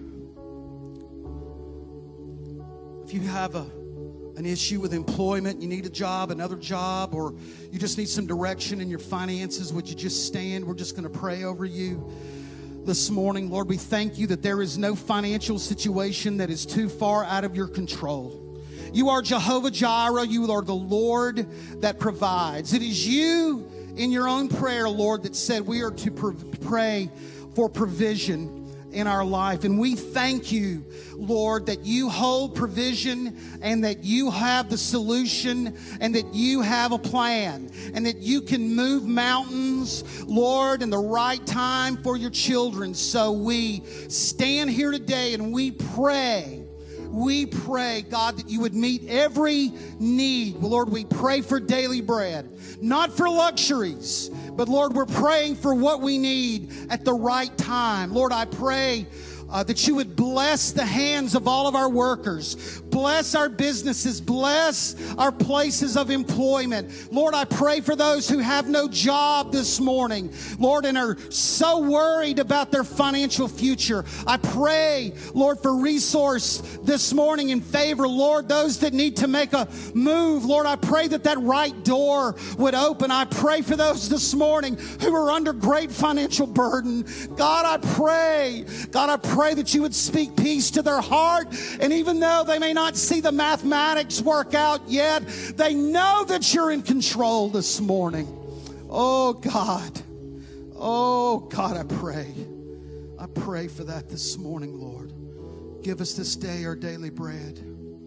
If you have a, an issue with employment, you need a job, another job, or you just need some direction in your finances, would you just stand? We're just going to pray over you this morning. Lord, we thank you that there is no financial situation that is too far out of your control. You are Jehovah Jireh. You are the Lord that provides. It is you in your own prayer, Lord, that said we are to pray for provision in our life. And we thank you, Lord, that you hold provision and that you have the solution and that you have a plan and that you can move mountains, Lord, in the right time for your children. So we stand here today and we pray. We pray, God, that you would meet every need. Lord, we pray for daily bread, not for luxuries, but Lord, we're praying for what we need at the right time. Lord, I pray uh, that you would bless the hands of all of our workers. Bless bless our businesses, bless our places of employment. Lord, I pray for those who have no job this morning, Lord, and are so worried about their financial future. I pray, Lord, for resource this morning in favor. Lord, those that need to make a move, Lord, I pray that that right door would open. I pray for those this morning who are under great financial burden. God, I pray, God, I pray that you would speak peace to their heart. And even though they may not see the mathematics work out yet, they know that you're in control this morning. Oh, God. Oh, God, I pray. I pray for that this morning, Lord. Give us this day our daily bread.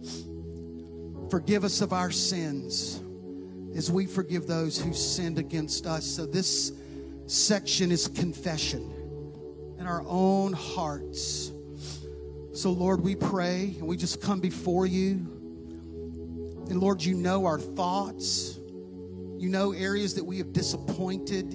Forgive us of our sins as we forgive those who sinned against us. So this section is confession in our own hearts. So, Lord, we pray and we just come before you. And, Lord, you know our thoughts. You know areas that we have disappointed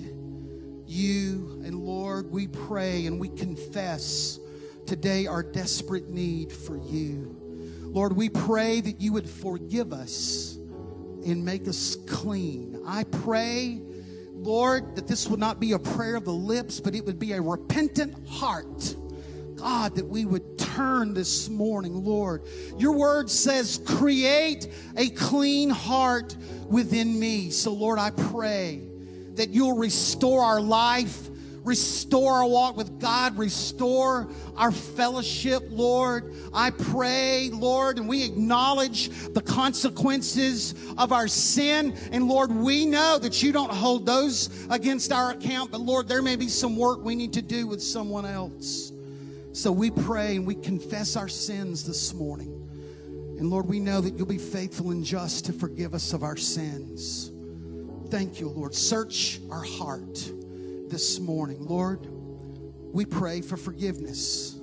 you. And, Lord, we pray and we confess today our desperate need for you. Lord, we pray that you would forgive us and make us clean. I pray, Lord, that this would not be a prayer of the lips, but it would be a repentant heart. God, that we would turn this morning, Lord. Your word says, create a clean heart within me. So, Lord, I pray that you'll restore our life, restore our walk with God, restore our fellowship, Lord. I pray, Lord, and we acknowledge the consequences of our sin. And, Lord, we know that you don't hold those against our account. But, Lord, there may be some work we need to do with someone else. So we pray and we confess our sins this morning. And, Lord, we know that you'll be faithful and just to forgive us of our sins. Thank you, Lord. Search our heart this morning. Lord, we pray for forgiveness.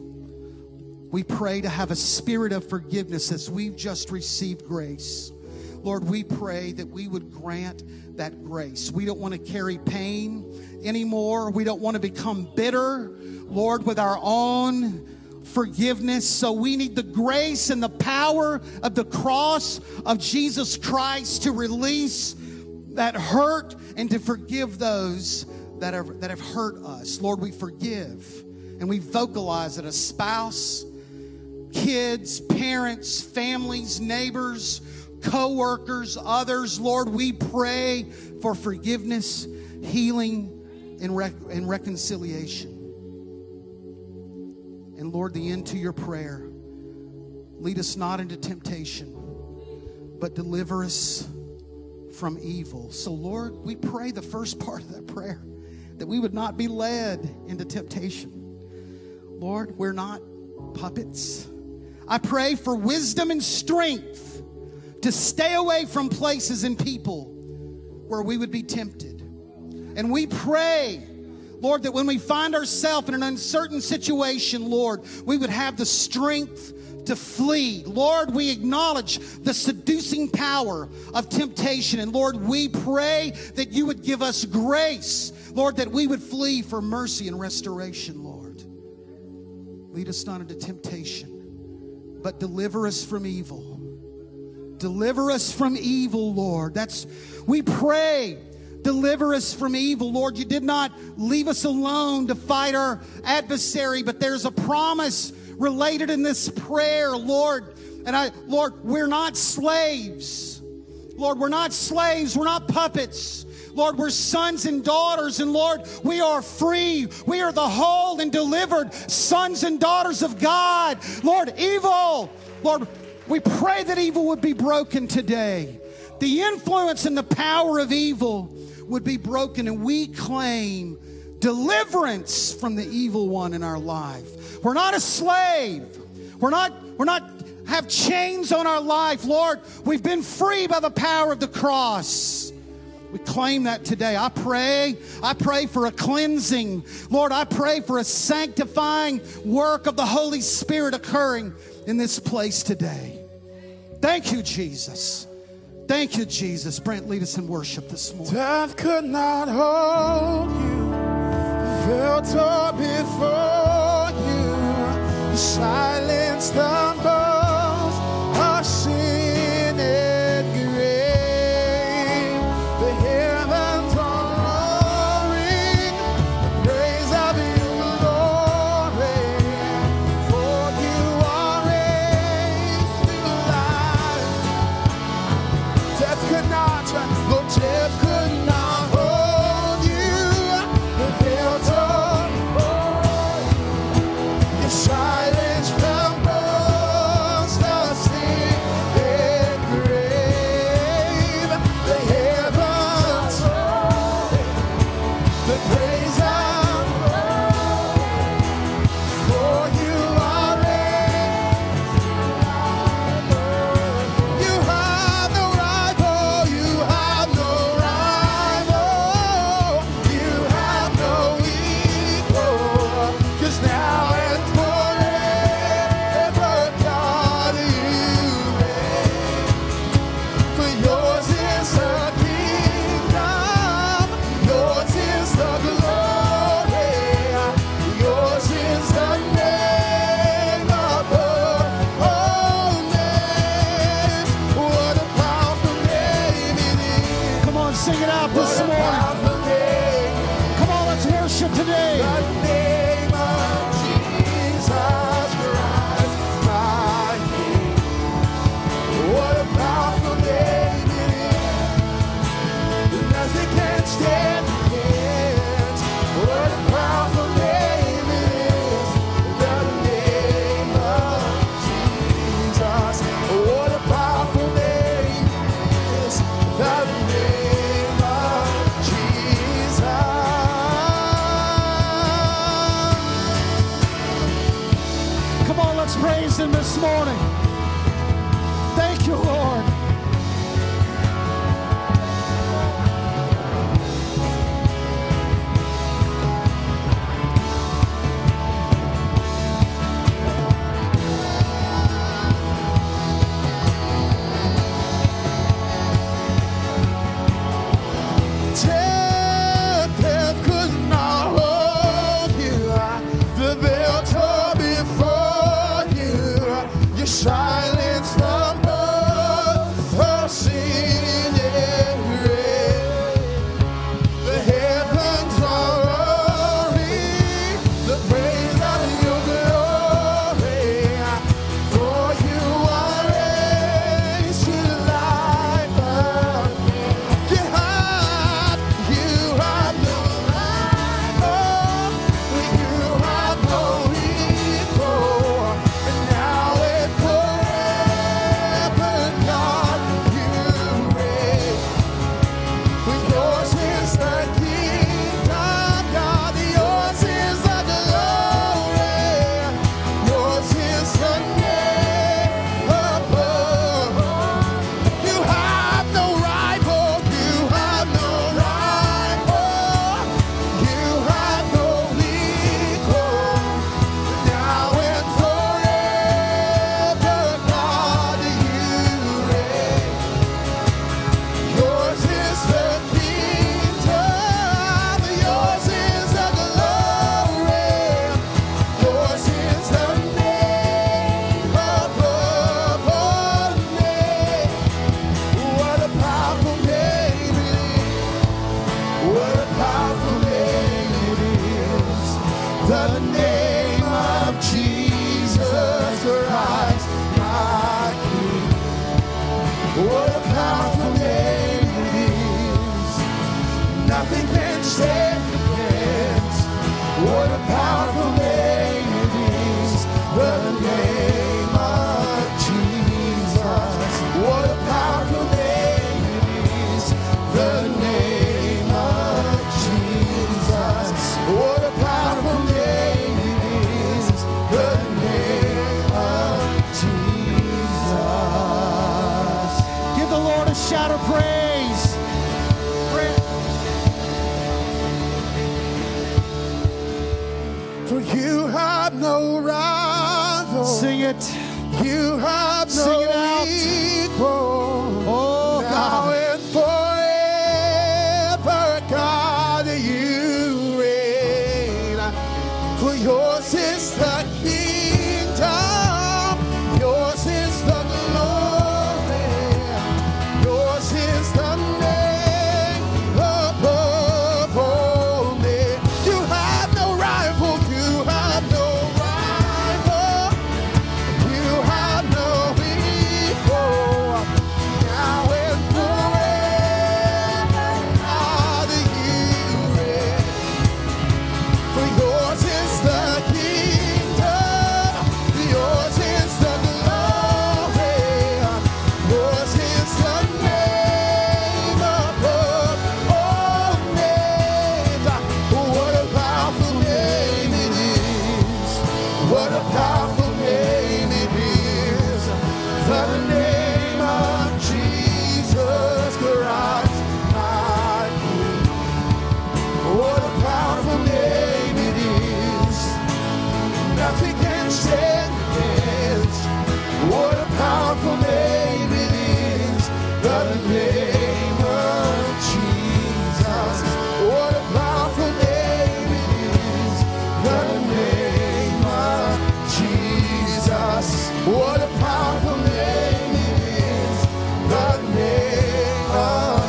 We pray to have a spirit of forgiveness as we've just received grace. Lord, we pray that we would grant that grace. We don't want to carry pain anymore. We don't want to become bitter, Lord, with our own forgiveness. So we need the grace and the power of the cross of Jesus Christ to release that hurt and to forgive those that have, that have hurt us. Lord, we forgive and we vocalize it. A spouse, kids, parents, families, neighbors, co-workers, others. Lord, we pray for forgiveness, healing, and, rec- and reconciliation. And Lord, the end to your prayer, lead us not into temptation, but deliver us from evil. So, Lord, we pray the first part of that prayer, that we would not be led into temptation. Lord, we're not puppets. I pray for wisdom and strength to stay away from places and people where we would be tempted. And we pray, Lord, that when we find ourselves in an uncertain situation, Lord, we would have the strength to flee. Lord, we acknowledge the seducing power of temptation. And Lord, we pray that you would give us grace, Lord, that we would flee for mercy and restoration, Lord. Lead us not into temptation, but deliver us from evil. Deliver us from evil, Lord. That's, we pray, deliver us from evil. Lord, you did not leave us alone to fight our adversary, but there's a promise related in this prayer, Lord. And I, Lord, we're not slaves. Lord, we're not slaves. We're not puppets. Lord, we're sons and daughters. And Lord, we are free. We are the whole and delivered sons and daughters of God. Lord, evil, Lord, we pray that evil would be broken today. The influence and the power of evil would be broken, and we claim deliverance from the evil one in our life. We're not a slave. We're not, we're not have chains on our life. Lord, we've been free by the power of the cross. We claim that today. I pray, I pray for a cleansing. Lord, I pray for a sanctifying work of the Holy Spirit occurring in this place today. Thank you, Jesus. Thank you, Jesus. Brent, lead us in worship this morning. Death could not hold you. Filter before you. You silence the boast of Come on, let's praise him this morning. Thank you, Lord. Silence the birth of sin and grave. The heavens are roaring the praise of your glory. For you are raised to life again. You have, you have no rival. You have no equal. And now it shout of praise. For you have no rival. Sing it. You have Sing no it out. equal. Oh, now God. and forever, God, you reign. For yours is the kingdom. Yours is the glory. Yours is the name above all names. You have no rival. You have no rival. You have no equal. Now and forever, God, you reign. For yours is the kingdom. Yours is the glory. Yours is the name above all names. What a powerful name it is. What a powerful name it is. The name of Jesus Christ, my King. What a powerful name it is. Nothing can stand against. What a powerful name it is. The name of Jesus. What a powerful name it is. The name of Jesus. What a powerful name it is. The name of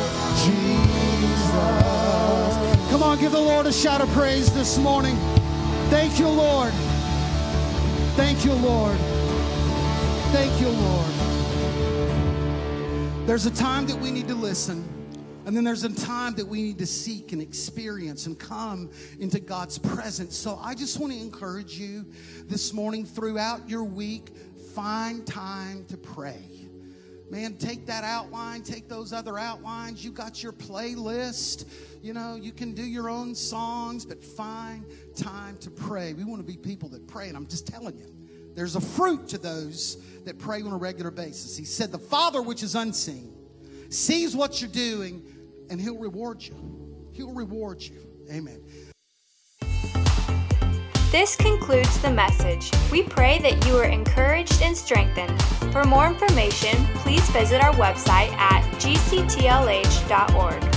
Jesus. Come on, give the Lord a shout of praise this morning. Thank you, Lord. Thank you, Lord. Thank you, Lord. There's a time that we need to listen, and then there's a time that we need to seek and experience and come into God's presence. So I just want to encourage you this morning, throughout your week, find time to pray. Man, take that outline, take those other outlines. You got your playlist. You know, you can do your own songs, but find time to pray. We want to be people that pray, and I'm just telling you, There's a fruit to those that pray on a regular basis. He said, the Father which is unseen sees what you're doing, and He'll reward you. He'll reward you. Amen. This concludes the message. We pray that you are encouraged and strengthened. For more information, please visit our website at g c t l h dot org.